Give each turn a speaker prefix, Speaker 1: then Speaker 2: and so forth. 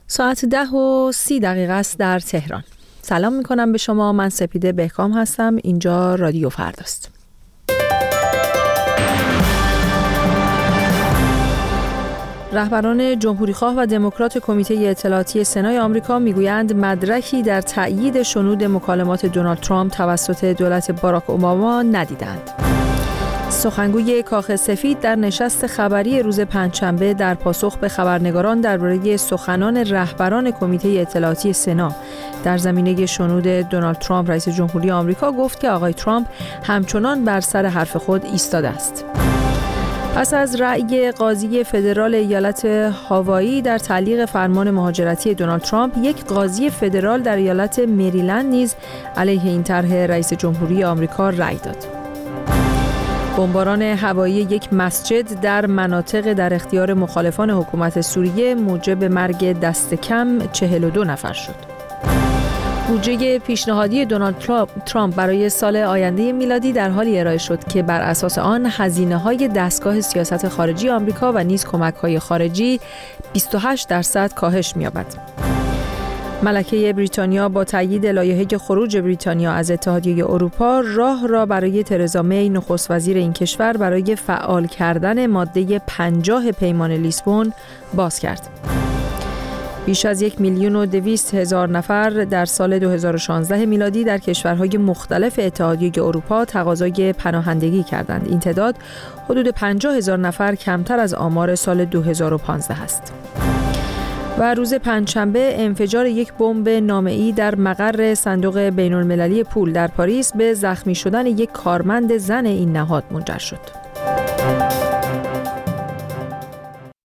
Speaker 1: ساعت 10:30 است در تهران. سلام میکنم به شما. من سپیده بهکام هستم. اینجا رادیو فرداست. رهبران جمهوریخواه و دموکرات کمیته اطلاعاتی سنای آمریکا میگویند مدرکی در تأیید شنود مکالمات دونالد ترامپ توسط دولت باراک اوباما ندیدند. سخنگوی کاخ سفید در نشست خبری روز پنجشنبه در پاسخ به خبرنگاران درباره سخنان رهبران کمیته اطلاعاتی سنا در زمینه شنود دونالد ترامپ رئیس جمهوری آمریکا گفت که آقای ترامپ همچنان بر سر حرف خود ایستاده است. پس از رأی قاضی فدرال ایالت هاوایی در تعلیق فرمان مهاجرتی دونالد ترامپ، یک قاضی فدرال در ایالت مریلند نیز علیه این طرح رئیس جمهوری آمریکا رأی داد. بمباران هوایی یک مسجد در مناطق در اختیار مخالفان حکومت سوریه موجب مرگ دست کم 42 نفر شد. بودجه پیشنهادی دونالد ترامپ برای سال آینده میلادی در حالی ارائه شد که بر اساس آن هزینه‌های دستگاه سیاست خارجی آمریکا و نیز کمک‌های خارجی 28% کاهش می‌یابد. ملکه بریتانیا با تایید لایحه خروج بریتانیا از اتحادیه اروپا راه را برای ترزا می نخست وزیر این کشور برای فعال کردن ماده 50 پیمان لیسبون باز کرد. بیش از 1,200,000 نفر در سال 2016 میلادی در کشورهای مختلف اتحادیه اروپا تقاضای پناهندگی کردند. این تعداد حدود 50,000 نفر کمتر از آمار سال 2015 است. و روز پنجشنبه انفجار یک بمب نامه‌ای در مقر صندوق بین‌المللی پول در پاریس به زخمی شدن یک کارمند زن این نهاد منجر شد.